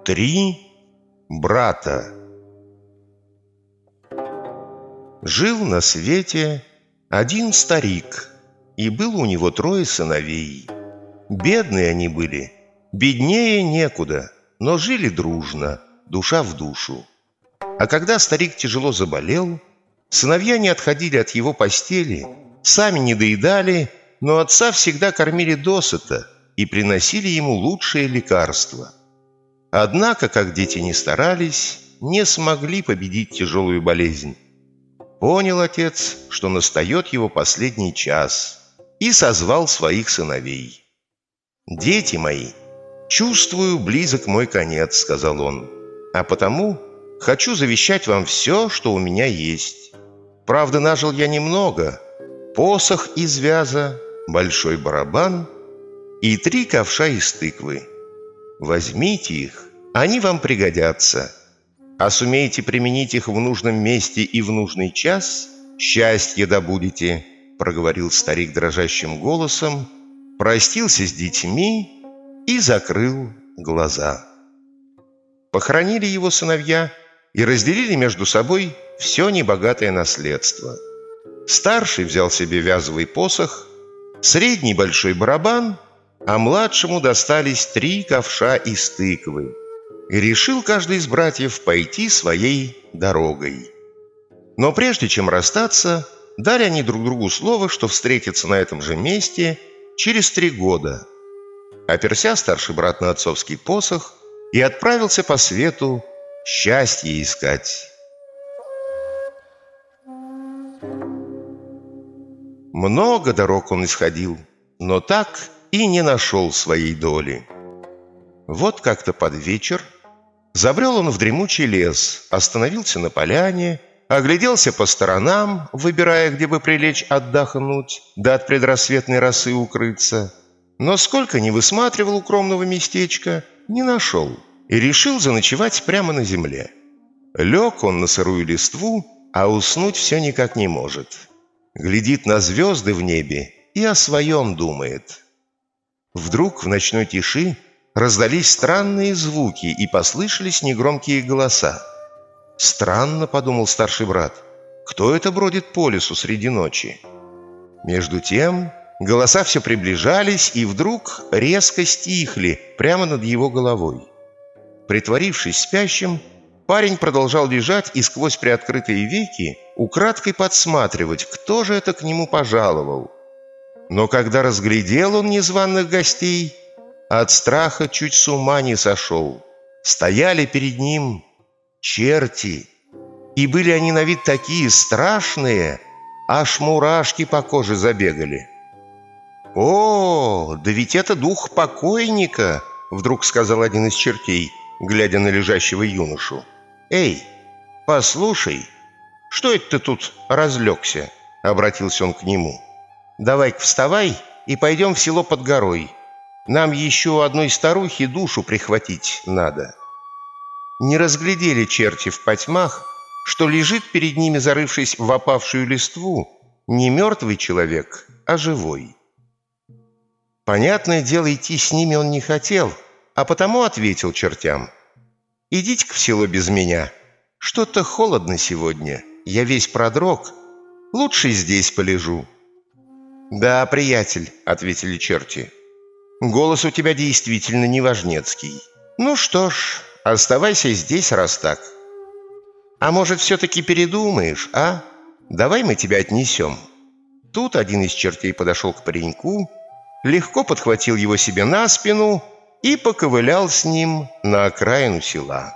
3 брата. Жил на свете один старик, и было у него 3 сыновей. Бедные они были, беднее некуда, но жили дружно, душа в душу. А когда старик тяжело заболел, сыновья не отходили от его постели, сами не доедали, но отца всегда кормили досыта и приносили ему лучшие лекарства. Однако, как дети ни старались, не смогли победить тяжелую болезнь. Понял отец, что настает его последний час, и созвал своих сыновей. «Дети мои, чувствую, близок мой конец», — сказал он, «а потому хочу завещать вам все, что у меня есть. Правда, нажил я немного: посох из вяза, большой барабан и 3 ковша из тыквы. Возьмите их, они вам пригодятся, а сумеете применить их в нужном месте и в нужный час, счастье добудете», — проговорил старик дрожащим голосом, простился с детьми и закрыл глаза. Похоронили его сыновья и разделили между собой все небогатое наследство. Старший взял себе вязовый посох, средний большой барабан, а младшему достались 3 ковша из тыквы. И решил каждый из братьев пойти своей дорогой. Но прежде чем расстаться, дали они друг другу слово, что встретятся на этом же месте через 3 года. Оперся старший брат на отцовский посох и отправился по свету счастье искать. Много дорог он исходил, но так и не нашел своей доли. Вот как-то под вечер забрел он в дремучий лес, остановился на поляне, огляделся по сторонам, выбирая, где бы прилечь отдохнуть, да от предрассветной росы укрыться. Но сколько ни высматривал укромного местечка, не нашел и решил заночевать прямо на земле. Лег он на сырую листву, а уснуть все никак не может. Глядит на звезды в небе и о своем думает. Вдруг в ночной тиши раздались странные звуки и послышались негромкие голоса. «Странно», — подумал старший брат, — «кто это бродит по лесу среди ночи?» Между тем голоса все приближались и вдруг резко стихли прямо над его головой. Притворившись спящим, парень продолжал лежать и сквозь приоткрытые веки украдкой подсматривать, кто же это к нему пожаловал. Но когда разглядел он незваных гостей, от страха чуть с ума не сошел. Стояли перед ним черти, и были они на вид такие страшные, аж мурашки по коже забегали. «О, да ведь это дух покойника!» — вдруг сказал один из чертей, глядя на лежащего юношу. «Эй, послушай, что это ты тут разлегся?» — обратился он к нему. «Давай-ка вставай и пойдем в село под горой. Нам еще одной старухе душу прихватить надо». Не разглядели черти в потьмах, что лежит перед ними, зарывшись в опавшую листву, не мертвый человек, а живой. Понятное дело, идти с ними он не хотел, а потому ответил чертям: «Идите-ка в село без меня. Что-то холодно сегодня, я весь продрог. Лучше здесь полежу». «Да, приятель», — ответили черти, — «голос у тебя действительно неважнецкий. Ну что ж, оставайся здесь, раз так. А может, все-таки передумаешь, а? Давай мы тебя отнесем». Тут один из чертей подошел к пареньку, легко подхватил его себе на спину и поковылял с ним на окраину села.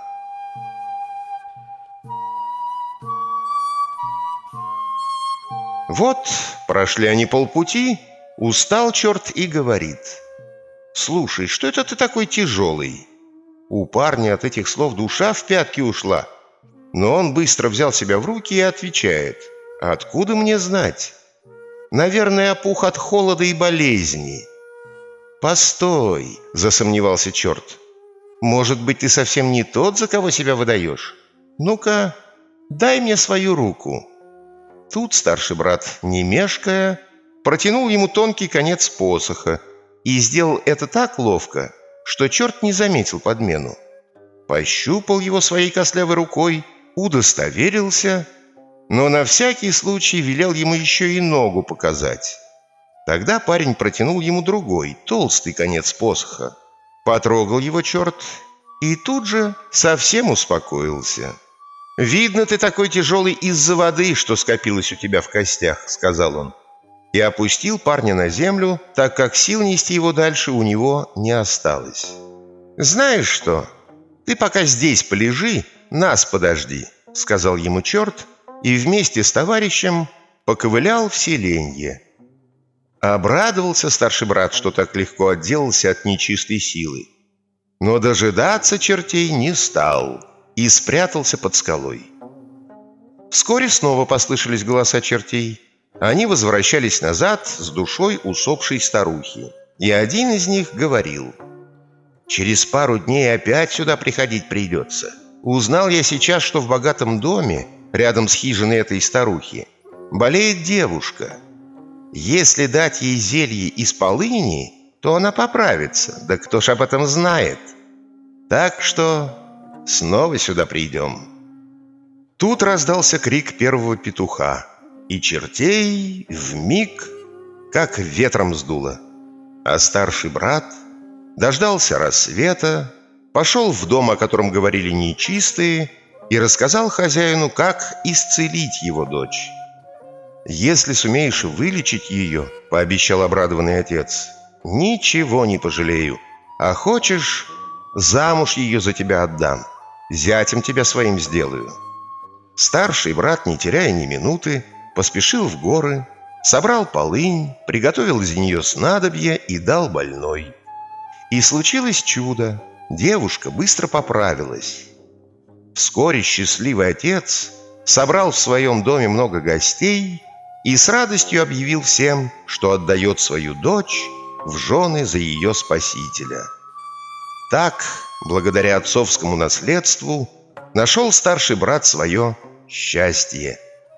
Вот прошли они полпути, устал черт и говорит: «Слушай, что это ты такой тяжелый?» У парня от этих слов душа в пятки ушла, но он быстро взял себя в руки и отвечает: «Откуда мне знать? Наверное, опух от холода и болезни». «Постой», — засомневался черт, — «может быть, ты совсем не тот, за кого себя выдаешь? Ну-ка, дай мне свою руку». Тут старший брат, не мешкая, протянул ему тонкий конец посоха и сделал это так ловко, что черт не заметил подмену. пощупал его своей костлявой рукой, удостоверился, но на всякий случай велел ему еще и ногу показать. Тогда парень протянул ему другой, толстый конец посоха. Потрогал его черт и тут же совсем успокоился. «Видно, ты такой тяжелый из-за воды, что скопилось у тебя в костях», — сказал он. И опустил парня на землю, так как сил нести его дальше у него не осталось. «Знаешь что, ты пока здесь полежи, нас подожди», — сказал ему черт, и вместе с товарищем поковылял в селенье. Обрадовался старший брат, что так легко отделался от нечистой силы. Но дожидаться чертей не стал и спрятался под скалой. Вскоре снова послышались голоса чертей. Они возвращались назад с душой усопшей старухи. И один из них говорил: «Через пару дней опять сюда приходить придется. Узнал я сейчас, что в богатом доме, рядом с хижиной этой старухи, болеет девушка. Если дать ей зелье из полыни, то она поправится, да кто ж об этом знает. Так что снова сюда придем». Тут раздался крик первого петуха, и чертей вмиг как ветром сдуло. А старший брат дождался рассвета, пошел в дом, о котором говорили нечистые, и рассказал хозяину, как исцелить его дочь. «Если сумеешь вылечить ее, — пообещал обрадованный отец, — ничего не пожалею, а хочешь, замуж ее за тебя отдам, зятем тебя своим сделаю». Старший брат, не теряя ни минуты, поспешил в горы, собрал полынь, приготовил из нее снадобье и дал больной. И случилось чудо, девушка быстро поправилась. Вскоре счастливый отец собрал в своем доме много гостей и с радостью объявил всем, что отдает свою дочь в жены за ее спасителя. Так, благодаря отцовскому наследству, нашел старший брат свое счастье.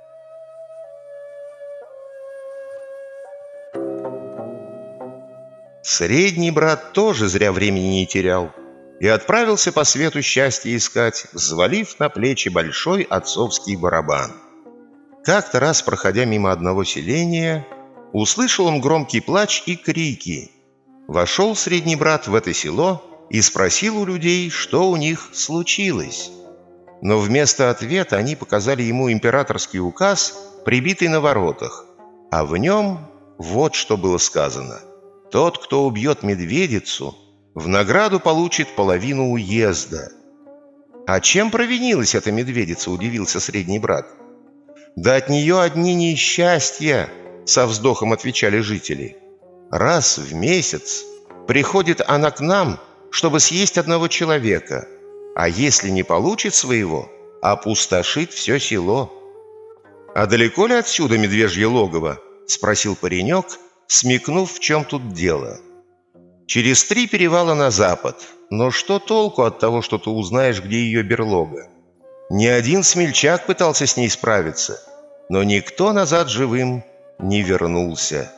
Средний брат тоже зря времени не терял и отправился по свету счастья искать, взвалив на плечи большой отцовский барабан. Как-то раз, проходя мимо одного селения, услышал он громкий плач и крики. Вошел средний брат в это село и спросил у людей, что у них случилось. Но вместо ответа они показали ему императорский указ, прибитый на воротах, а в нем вот что было сказано: «Тот, кто убьет медведицу, в награду получит половину уезда». «А чем провинилась эта медведица?» — удивился средний брат. «Да от нее одни несчастья», — со вздохом отвечали жители. «Раз в месяц приходит она к нам, чтобы съесть одного человека, а если не получит своего, опустошит все село». «А далеко ли отсюда медвежье логово?» — спросил паренек, смекнув, в чем тут дело. «Через 3 перевала на запад. Но что толку от того, что ты узнаешь, где ее берлога? Ни один смельчак пытался с ней справиться, но никто назад живым не вернулся».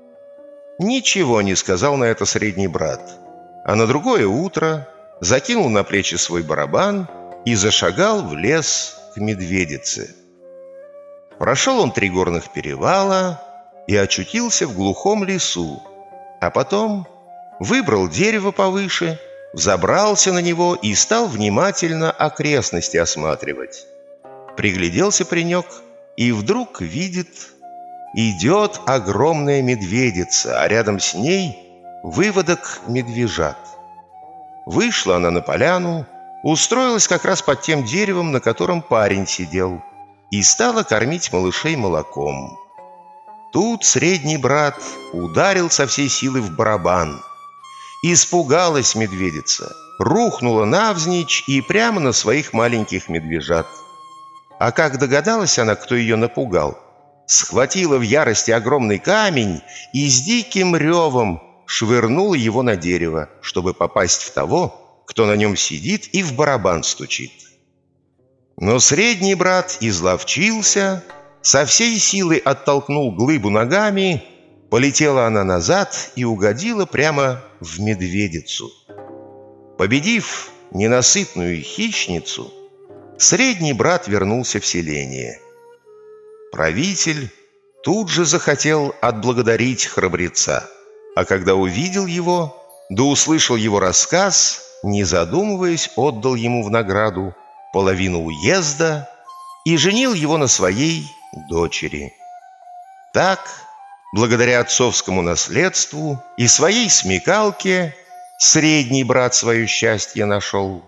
Ничего не сказал на это средний брат, а на другое утро закинул на плечи свой барабан и зашагал в лес к медведице. Прошел он 3 горных перевала и очутился в глухом лесу, а потом выбрал дерево повыше, взобрался на него и стал внимательно окрестности осматривать. Пригляделся паренек и вдруг видит: идет огромная медведица, а рядом с ней выводок медвежат. Вышла она на поляну, устроилась как раз под тем деревом, на котором парень сидел, и стала кормить малышей молоком. Тут средний брат ударил со всей силы в барабан. Испугалась медведица, рухнула навзничь и прямо на своих маленьких медвежат. А как догадалась она, кто ее напугал, схватила в ярости огромный камень и с диким ревом швырнула его на дерево, чтобы попасть в того, кто на нем сидит и в барабан стучит. Но средний брат изловчился, со всей силы оттолкнул глыбу ногами, полетела она назад и угодила прямо в медведицу. Победив, ненасытную хищницу, средний брат вернулся в селение. Правитель тут же захотел отблагодарить храбреца, а когда увидел его, да услышал его рассказ, не задумываясь, отдал ему в награду половину уезда и женил его на своей дочери. Так, благодаря отцовскому наследству и своей смекалке, средний брат свое счастье нашел.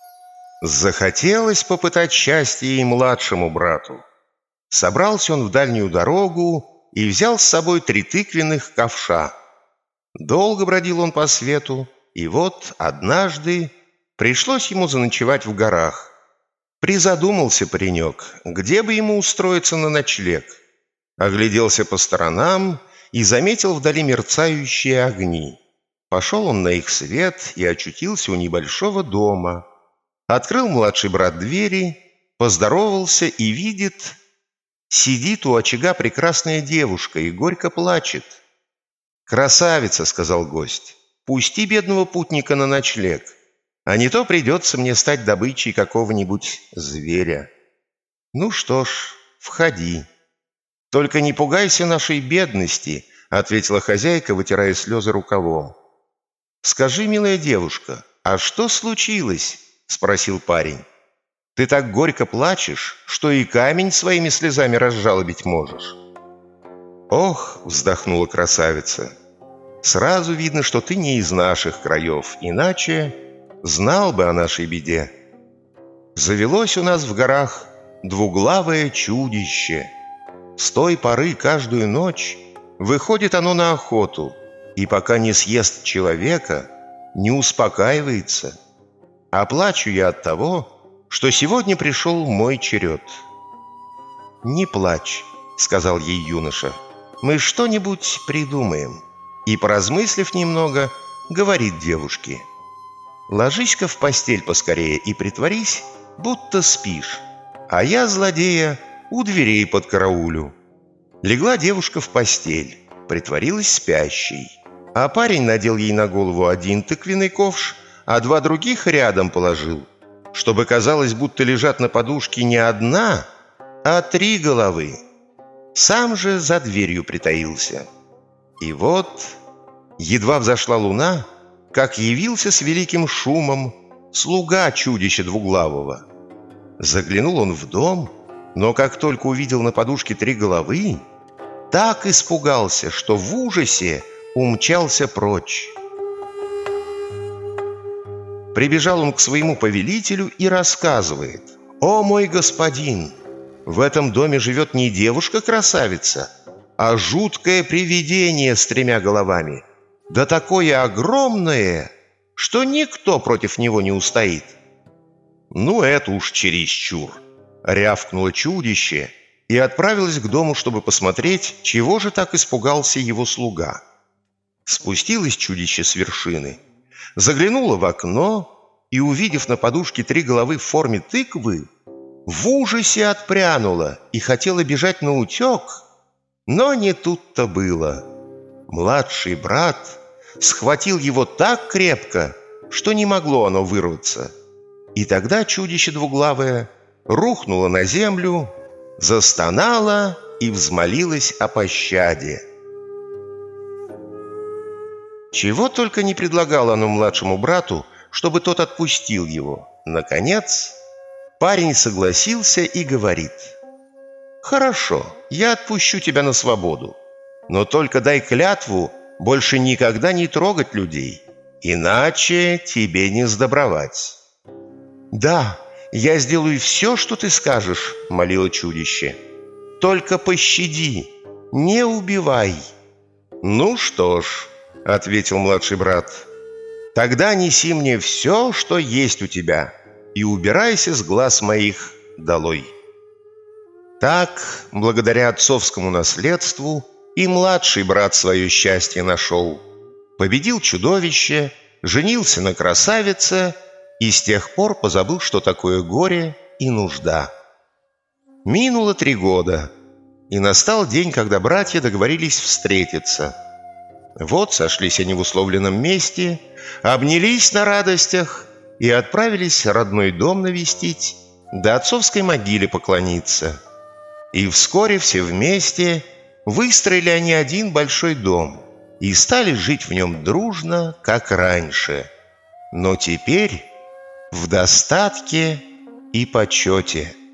Захотелось попытать счастье и младшему брату. Собрался он в дальнюю дорогу и взял с собой 3 тыквенных ковша. Долго бродил он по свету, и вот однажды пришлось ему заночевать в горах. Призадумался паренек, где бы ему устроиться на ночлег. Огляделся по сторонам и заметил вдали мерцающие огни. Пошел он на их свет и очутился у небольшого дома. Открыл младший брат двери, поздоровался и видит, сидит у очага прекрасная девушка и горько плачет. «Красавица», — сказал гость, — «пусти бедного путника на ночлег, а не то придется мне стать добычей какого-нибудь зверя». «Ну что ж, входи. Только не пугайся нашей бедности», — ответила хозяйка, вытирая слезы рукавом. «Скажи, милая девушка, а что случилось?» — спросил парень. «Ты так горько плачешь, что и камень своими слезами разжалобить можешь». «Ох», — вздохнула красавица, — «сразу видно, что ты не из наших краев, иначе знал бы о нашей беде. Завелось у нас в горах двуглавое чудище. С той поры каждую ночь выходит оно на охоту, и пока не съест человека, не успокаивается. А плачу я от того, что сегодня пришел мой черед». «Не плачь», — сказал ей юноша, — «мы что-нибудь придумаем». И, поразмыслив немного, говорит девушке: «Ложись-ка в постель поскорее и притворись, будто спишь, а я, злодея, у дверей подкараулю». Легла девушка в постель, притворилась спящей, а парень надел ей на голову 1 тыквенный ковш, а 2 других рядом положил, чтобы казалось, будто лежат на подушке не 1, а 3 головы. Сам же за дверью притаился. И вот, едва взошла луна, как явился с великим шумом слуга чудища двуглавого. Заглянул он в дом, но как только увидел на подушке 3 головы, так испугался, что в ужасе умчался прочь. Прибежал он к своему повелителю и рассказывает: «О мой господин, в этом доме живет не девушка-красавица, а жуткое привидение с 3 головами, да такое огромное, что никто против него не устоит». «Ну, это уж чересчур», — рявкнуло чудище и отправилось к дому, чтобы посмотреть, чего же так испугался его слуга. Спустилось чудище с вершины, заглянуло в окно и, увидев на подушке 3 головы в форме тыквы, в ужасе отпрянуло и хотела бежать наутек, но не тут-то было. Младший брат схватил его так крепко, что не могло оно вырваться. И тогда чудище двуглавое рухнуло на землю, застонало и взмолилось о пощаде. Чего только не предлагало оно младшему брату, чтобы тот отпустил его. Наконец, парень согласился и говорит: «Хорошо, я отпущу тебя на свободу, но только дай клятву больше никогда не трогать людей, иначе тебе не сдобровать». «Да, я сделаю все, что ты скажешь», — молило чудище. «Только пощади, не убивай». «Ну что ж», — ответил младший брат, — «тогда неси мне все, что есть у тебя, и убирайся с глаз моих долой». Так, благодаря отцовскому наследству, и младший брат свое счастье нашел. Победил чудовище, женился на красавице и с тех пор позабыл, что такое горе и нужда. Минуло 3 года, и настал день, когда братья договорились встретиться. Вот сошлись они в условленном месте, обнялись на радостях и отправились родной дом навестить, да отцовской могиле поклониться. И вскоре все вместе выстроили они один большой дом и стали жить в нем дружно, как раньше, но теперь в достатке и почете.